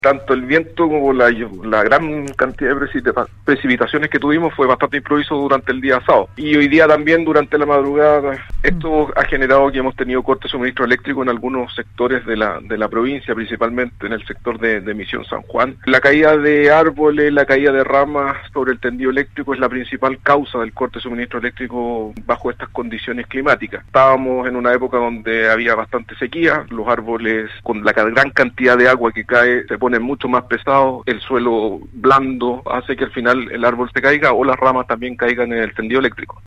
Tanto el viento como la gran cantidad de precipitaciones que tuvimos fue bastante improviso durante el día sábado. Y hoy día también durante la madrugada. Esto ha generado que hemos tenido corte de suministro eléctrico en algunos sectores de la provincia, principalmente en el sector de Misión San Juan. La caída de árboles, la caída de ramas sobre el tendido eléctrico es la principal causa del corte de suministro eléctrico bajo estas condiciones climáticas. Estábamos en una época donde había bastante sequía, los árboles con la gran cantidad de agua que cae se ponen mucho más pesados, el suelo blando hace que al final el árbol se caiga o las ramas también caigan en el tendido eléctrico.